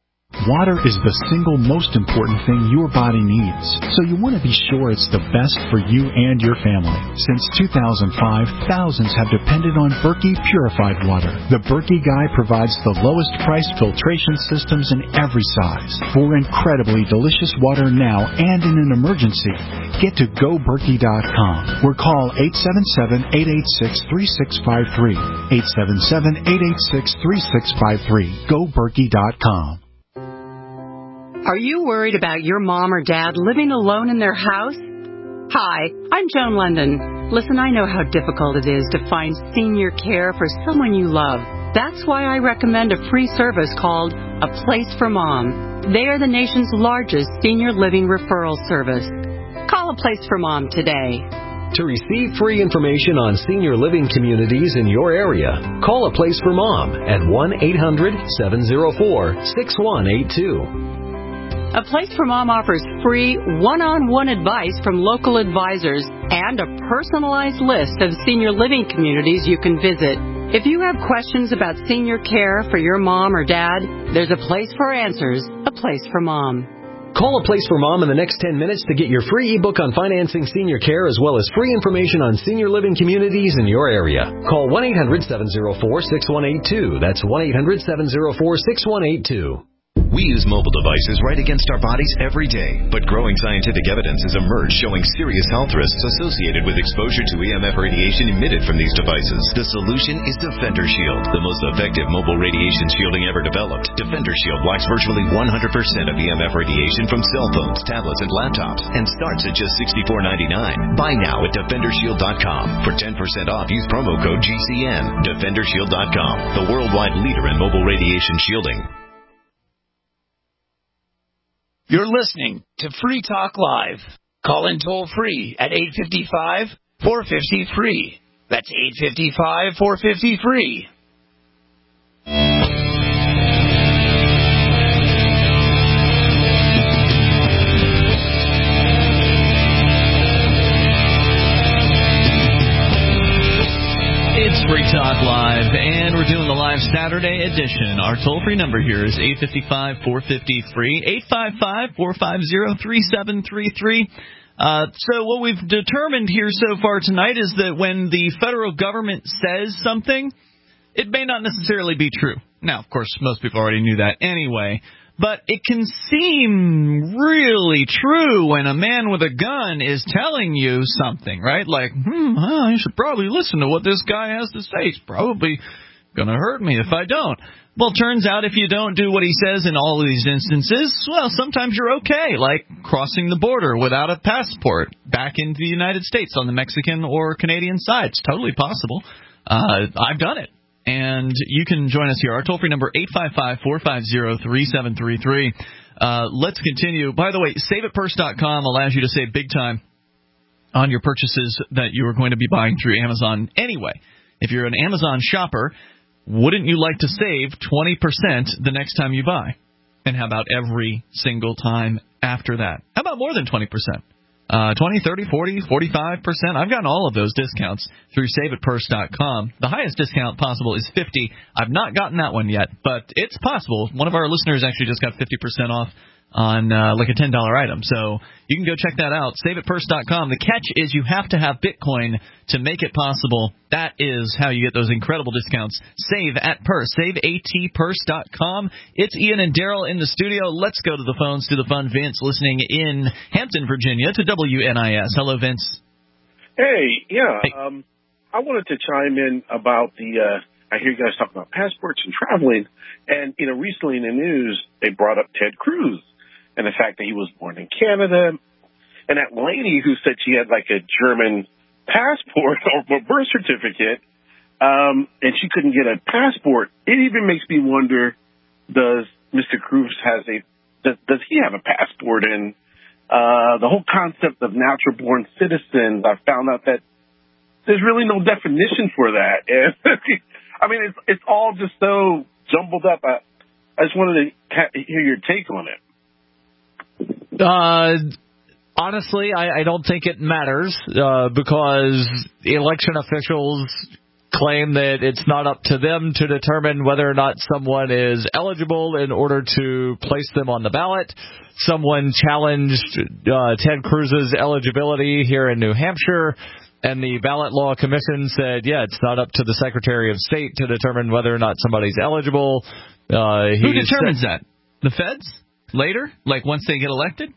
water is the single most important thing your body needs, so you want to be sure it's the best for you and your family. Since two thousand five, thousands have depended on Berkey purified water. The Berkey Guy provides the lowest priced filtration systems in every size. For incredibly delicious water now and in an emergency, get to go berkey dot com or call eight seven seven, eight eight six, three six five three. eight seven seven, eight eight six, three six five three. go berkey dot com. Are you worried about your mom or dad living alone in their house? Hi, I'm Joan London. Listen, I know how difficult it is to find senior care for someone you love. That's why I recommend a free service called A Place for Mom. They are the nation's largest senior living referral service. Call A Place for Mom today. To receive free information on senior living communities in your area, call A Place for Mom at one eight hundred, seven oh four, six one eight two. A Place for Mom offers free one-on-one advice from local advisors and a personalized list of senior living communities you can visit. If you have questions about senior care for your mom or dad, there's a place for answers, A Place for Mom. Call A Place for Mom in the next ten minutes to get your free ebook on financing senior care as well as free information on senior living communities in your area. Call one eight hundred, seven oh four, six one eight two. That's one eight hundred, seven oh four, six one eight two. We use mobile devices right against our bodies every day, but growing scientific evidence has emerged showing serious health risks associated with exposure to E M F radiation emitted from these devices. The solution is Defender Shield, the most effective mobile radiation shielding ever developed. Defender Shield blocks virtually one hundred percent of E M F radiation from cell phones, tablets, and laptops, and starts at just sixty-four ninety-nine. Buy now at defender shield dot com. For ten percent off, use promo code G C N. defender shield dot com, the worldwide leader in mobile radiation shielding. You're listening to Free Talk Live. Call in toll free at eight five five, four five zero, free. That's eight five five, four five zero, free. It's Free Talk Live, and we're doing the live Saturday edition. Our toll-free number here is eight five five, four five zero, free, eight five five, four five zero, three seven three three. Uh, so what we've determined here so far tonight is that when the federal government says something, it may not necessarily be true. Now, of course, most people already knew that anyway. But it can seem really true when a man with a gun is telling you something, right? Like, hmm, huh, I should probably listen to what this guy has to say. He's probably going to hurt me if I don't. Well, turns out if you don't do what he says in all of these instances, well, sometimes you're okay, like crossing the border without a passport back into the United States on the Mexican or Canadian side. It's totally possible. Uh, I've done it. And you can join us here. Our toll-free number, eight five five, four five zero, three seven three three. Uh, let's continue. By the way, save it purse dot com allows you to save big time on your purchases that you are going to be buying through Amazon anyway. If you're an Amazon shopper, wouldn't you like to save twenty percent the next time you buy? And how about every single time after that? How about more than twenty percent? Uh, twenty, thirty, forty, forty-five percent. I've gotten all of those discounts through save it purse dot com. The highest discount possible is fifty. I've not gotten that one yet, but it's possible. One of our listeners actually just got fifty percent off on uh, like a ten dollar item. So you can go check that out, save it purse dot com. The catch is you have to have Bitcoin to make it possible. That is how you get those incredible discounts. Save at Purse, save at purse dot com. It's Ian and Daryl in the studio. Let's go to the phones to the fun Vince listening in Hampton, Virginia to W N I S. Hello, Vince. Hey, yeah. Hey. Um, I wanted to chime in about the, uh, I hear you guys talking about passports and traveling. And, you know, recently in the news, they brought up Ted Cruz and the fact that he was born in Canada. And that lady who said she had like a German passport or birth certificate, um, and she couldn't get a passport. It even makes me wonder, does Mister Cruz has a, does, does he have a passport? And uh, the whole concept of natural born citizens, I found out that there's really no definition for that. And I mean, it's, it's all just so jumbled up. I, I just wanted to ha- hear your take on it. Uh, honestly, I, I don't think it matters uh, because election officials claim that it's not up to them to determine whether or not someone is eligible in order to place them on the ballot. Someone challenged uh, Ted Cruz's eligibility here in New Hampshire, and the Ballot Law Commission said, yeah, it's not up to the Secretary of State to determine whether or not somebody's eligible. Uh, Who determines that? The feds? Later? Like once they get elected?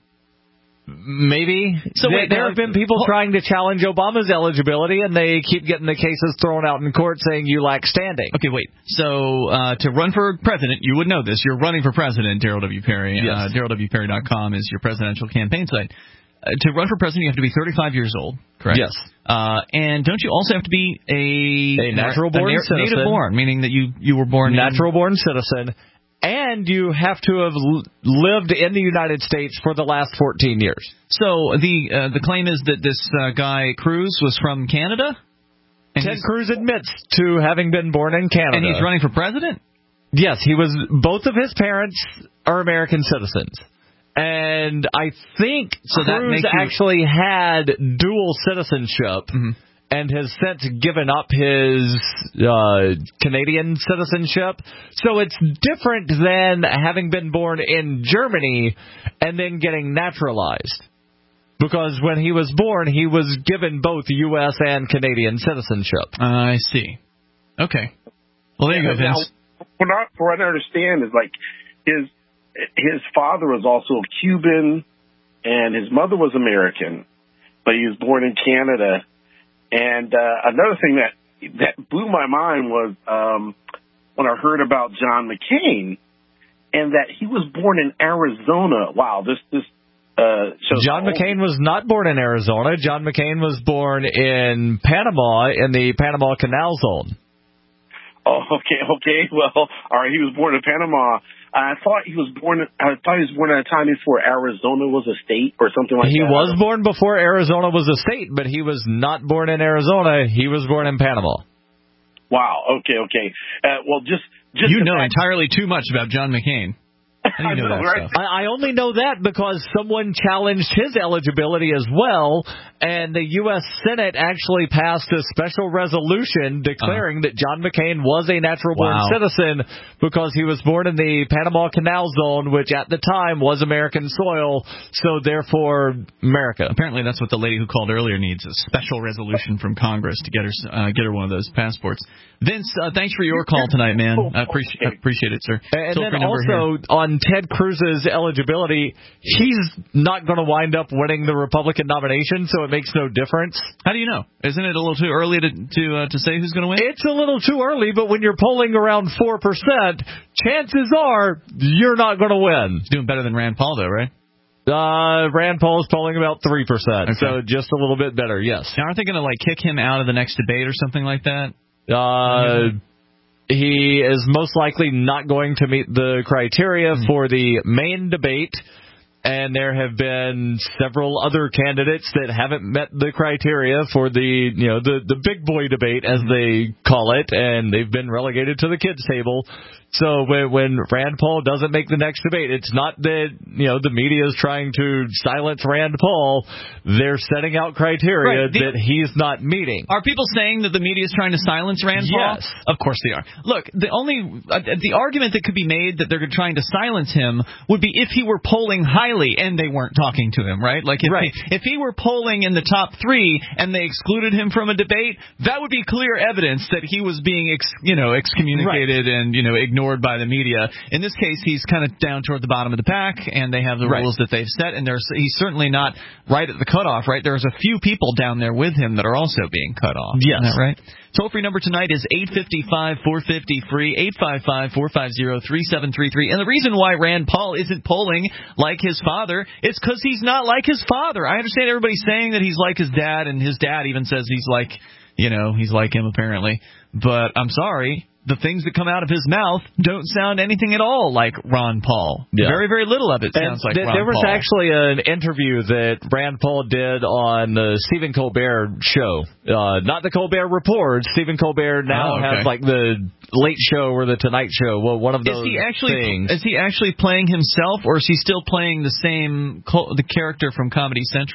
Maybe. So there, wait, there now, have been people hold, trying to challenge Obama's eligibility, and they keep getting the cases thrown out in court saying you lack standing. Okay, wait. So uh, to run for president, you would know this. You're running for president, Daryl W. Perry. Yes. Uh, Daryl W Perry dot com is your presidential campaign site. Uh, to run for president, you have to be thirty-five years old, correct? Yes. Uh, and don't you also have to be a, a natural-born na- citizen? Native-born, meaning that you, you were born natural-born citizen. And you have to have l- lived in the United States for the last fourteen years. So the uh, the claim is that this uh, guy Cruz was from Canada? And Ted Cruz admits to having been born in Canada. And he's running for president? Yes, he was. Both of his parents are American citizens. And I think so Cruz that makes you... actually had dual citizenship. Mm-hmm. And has since given up his uh, Canadian citizenship. So it's different than having been born in Germany and then getting naturalized. Because when he was born, he was given both U S and Canadian citizenship. Uh, I see. Okay. Well, there you go, Vince. Now, what I, what I understand is, like, his his father was also Cuban, and his mother was American, but he was born in Canada. And uh, another thing that that blew my mind was um, when I heard about John McCain, and that he was born in Arizona. Wow, this this uh, shows. John McCain was not born in Arizona. John McCain was born in Panama in the Panama Canal Zone. Oh, okay, okay. Well, all right. He was born in Panama. I thought he was born. I thought he was born at a time before Arizona was a state or something like he that. He was born before Arizona was a state, but he was not born in Arizona. He was born in Panama. Wow. Okay. Okay. Uh, well, just just you know fact- entirely too much about John McCain. How do you know, know that right? stuff? I, I only know that because someone challenged his eligibility as well, and the U S Senate actually passed a special resolution declaring uh-huh. that John McCain was a natural-born wow. citizen because he was born in the Panama Canal Zone, which at the time was American soil, so therefore America. Apparently that's what the lady who called earlier needs, a special resolution from Congress to get her uh, get her one of those passports. Vince, uh, thanks for your call tonight, man. I appreciate, I appreciate it, sir. And Toll then also here. on Ted Cruz's eligibility, he's not going to wind up winning the Republican nomination, so it makes no difference. How do you know? Isn't it a little too early to to, uh, to say who's going to win? It's a little too early, but when you're polling around four percent, chances are you're not going to win. He's doing better than Rand Paul, though, right? Uh, Rand Paul is polling about three percent, okay. So just a little bit better, yes. Now, aren't they going to like kick him out of the next debate or something like that? Uh, he is most likely not going to meet the criteria mm-hmm. for the main debate, and there have been several other candidates that haven't met the criteria for the, you know, the, the big boy debate, as they call it, and they've been relegated to the kids' table. So when, when Rand Paul doesn't make the next debate, it's not that, you know, the media is trying to silence Rand Paul. They're setting out criteria right. the, that he's not meeting. Are people saying that the media is trying to silence Rand Paul? Yes. Of course they are. Look, the only uh, the argument that could be made that they're trying to silence him would be if he were polling highly and they weren't talking to him, right? Like if, right. He, if he were polling in the top three and they excluded him from a debate, that would be clear evidence that he was being, ex, you know, excommunicated right. and, you know, ignored by the media. In this case, he's kind of down toward the bottom of the pack, and they have the right. rules that they've set, and there's he's certainly not right at the cutoff, right? There's a few people down there with him that are also being cut off. Yes. Isn't that right? Toll-free number tonight is eight five five, four five zero, free, eight five five, four five zero, three seven three three. And the reason why Rand Paul isn't polling like his father is because he's not like his father. I understand everybody's saying that he's like his dad, and his dad even says he's like, you know, he's like him apparently. But I'm sorry. The things that come out of his mouth don't sound anything at all like Ron Paul. Yeah. Very, very little of it sounds and like th- Ron Paul. There was Paul. actually an interview that Rand Paul did on the Stephen Colbert show. Uh, not the Colbert Report. Stephen Colbert now oh, okay. has like the Late Show or the Tonight Show. Well, one of those is he actually, things. Is he actually playing himself, or is he still playing the same co- the character from Comedy Central?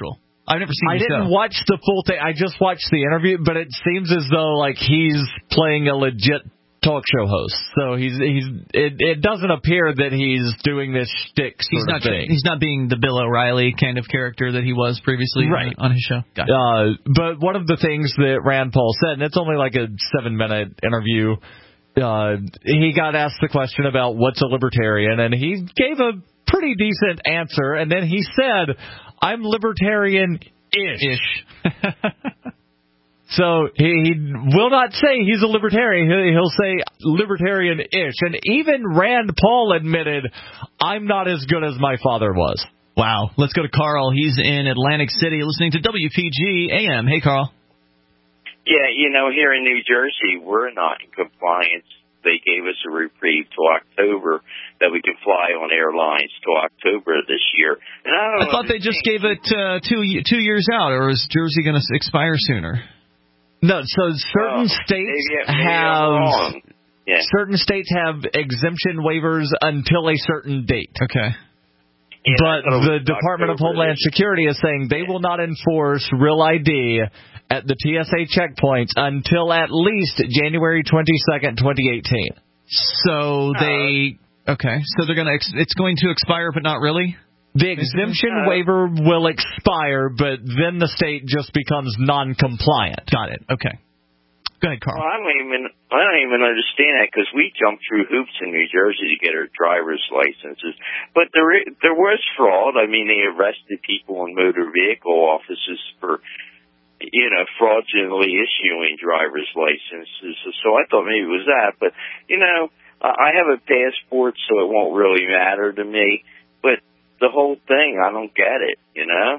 I've never seen I the didn't show. watch the full thing. I just watched the interview, but it seems as though like he's playing a legit talk show host. So he's he's it, it doesn't appear that he's doing this shtick sort He's of not thing. he's not being the Bill O'Reilly kind of character that he was previously Right. on his show. Got it. Uh, but one of the things that Rand Paul said, and it's only like a seven-minute interview, uh, he got asked the question about what's a libertarian, and he gave a pretty decent answer, and then he said, I'm libertarian-ish. Ish. So he, he will not say he's a libertarian. He'll, he'll say libertarian-ish. And even Rand Paul admitted, I'm not as good as my father was. Wow. Let's go to Carl. He's in Atlantic City listening to W P G A M. Hey, Carl. Yeah, you know, here in New Jersey, we're not in compliance. They gave us a reprieve till October that we could fly on airlines till October of this year. And I, don't I thought they just gave it uh, two two years out, or is Jersey going to expire sooner? No, so certain Oh, states maybe- maybe I'm have wrong. Yeah. certain states have exemption waivers until a certain date. Okay. Yeah, But so the Department of October Homeland this- Security is saying they will not enforce Real I D at the T S A checkpoints until at least January twenty-second, twenty eighteen. So they okay. So they're going to ex- it's going to expire, but not really. The exemption Uh, waiver will expire, but then the state just becomes non-compliant. Got it. Okay. Go ahead, Carl. Well, I don't even I don't even understand that because we jumped through hoops in New Jersey to get our driver's licenses. But there i- there was fraud. I mean, they arrested people in motor vehicle offices for, you know, fraudulently issuing driver's licenses. So I thought maybe it was that. But, you know, I have a passport, so it won't really matter to me. But the whole thing, I don't get it, you know?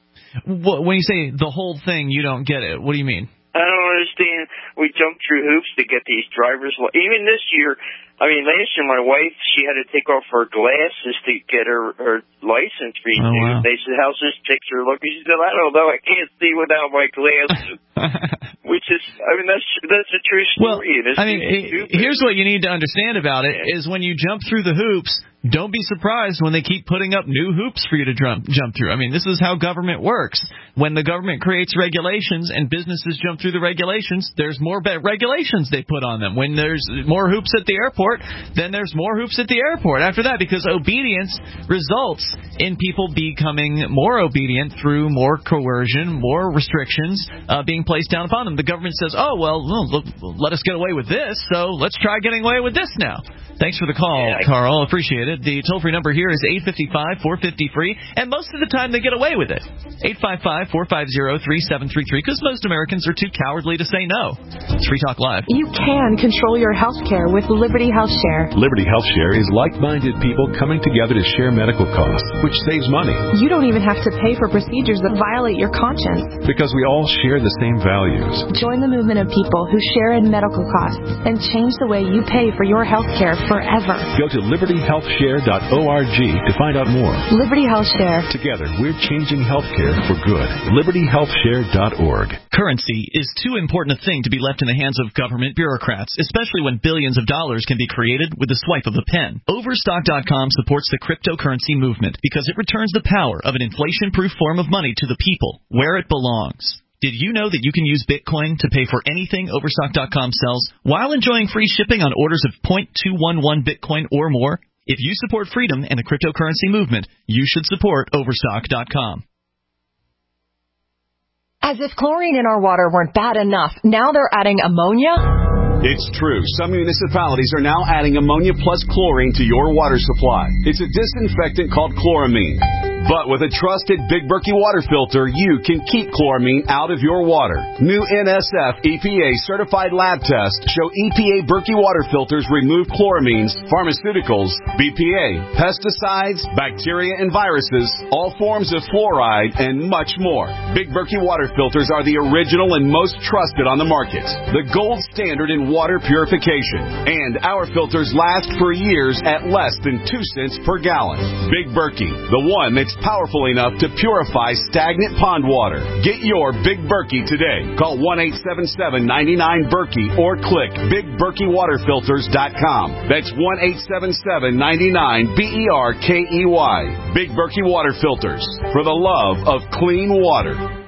What, when you say the whole thing, you don't get it. What do you mean? I don't understand. We jumped through hoops to get these driver's li- even this year. I mean, last year my wife, she had to take off her glasses to get her, her license renewed. Oh, wow. They said, how's this picture looking? She said, I don't know. I can't see without my glasses. Which is, I mean, that's that's a true Well, story. and it's I mean, stupid. i- here's what you need to understand about it is when you jump through the hoops, don't be surprised when they keep putting up new hoops for you to jump jump through. I mean, this is how government works. When the government creates regulations and businesses jump through the regulations, there's more be- regulations they put on them. When there's more hoops at the airport, then there's more hoops at the airport after that, because obedience results in people becoming more obedient through more coercion, more restrictions uh, being placed down upon them. The government says, oh, well, look, let us get away with this, so let's try getting away with this now. Thanks for the call, Yeah, I- Carl. Appreciate it. The toll-free number here is eight five five, four five zero, free, and most of the time they get away with it. eight five five, four five zero, three seven three three, because most Americans are too cowardly to say no. It's Free Talk Live. You can control your health care with Liberty Health Share. Liberty Health Share is like-minded people coming together to share medical costs, which saves money. You don't even have to pay for procedures that violate your conscience. Because we all share the same values. Join the movement of people who share in medical costs and change the way you pay for your health care forever. Go to liberty health share dot org to find out more. Liberty Health Share. Together, we're changing healthcare for good. liberty health share dot org. Currency is too important a thing to be left in the hands of government bureaucrats, especially when billions of dollars can be created with the swipe of a pen. Overstock dot com supports the cryptocurrency movement because it returns the power of an inflation-proof form of money to the people, where it belongs. Did you know that you can use Bitcoin to pay for anything Overstock dot com sells while enjoying free shipping on orders of zero point two one one Bitcoin or more? If you support freedom and the cryptocurrency movement, you should support Overstock dot com. As if chlorine in our water weren't bad enough, now they're adding ammonia? It's true. Some municipalities are now adding ammonia plus chlorine to your water supply. It's a disinfectant called chloramine. But with a trusted Big Berkey water filter, you can keep chloramine out of your water. New N S F E P A certified lab tests show E P A Berkey water filters remove chloramines, pharmaceuticals, B P A, pesticides, bacteria and viruses, all forms of fluoride, and much more. Big Berkey water filters are the original and most trusted on the market. The gold standard in water purification. And our filters last for years at less than two cents per gallon. Big Berkey, the one that's powerful enough to purify stagnant pond water. Get your Big Berkey today. Call one eight seven seven, nine nine, Berkey or click big berkey water filters dot com. That's one eight seven seven, nine nine, B E R K E Y. Big Berkey Water Filters, for the love of clean water.